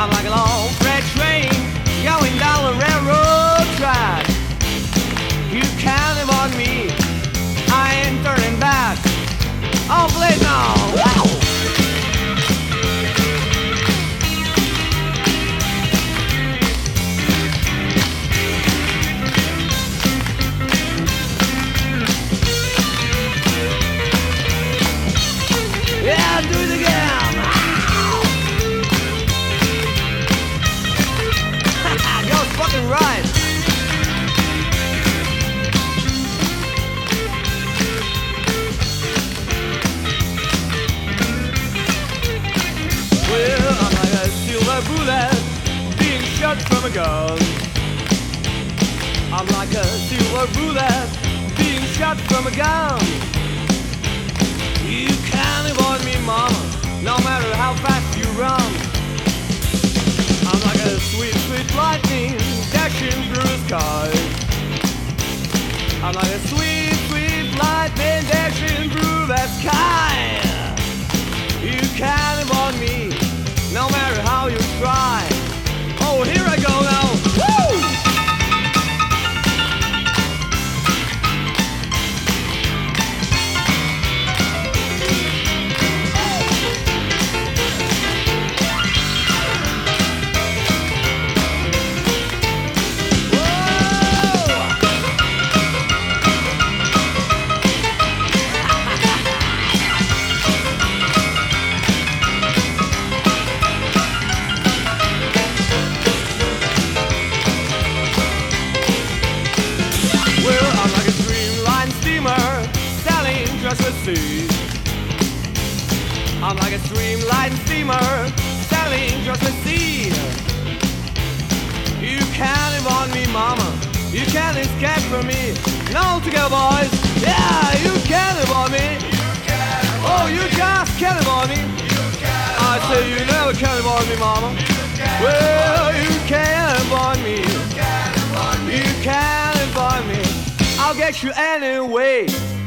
I'm like a long freight train going down the railroad track. You counting on me, I ain't turning back. Oh, play now. Wow. Yeah, do it again. Goes fucking right. Well, I'm like a silver bullet being shot from a gun. I'm like a silver bullet being shot from a gun. You can't avoid me, mama, no matter how fast you run. I'm like a sweet, sweet lightning dashing through the sky. I'm like a sweet, sweet lightning dashing through the sky. You can't avoid me, no matter how you try. Oh, here I go now. Woo! I'm like a streamlined steamer sailing across the sea. You can't avoid me, mama, you can't escape from me. Now together, boys, yeah, you can't avoid me. Oh, you just can't avoid me. I say you never can avoid me, mama. Well, you can't avoid me. You can't avoid me. I'll get you anyway.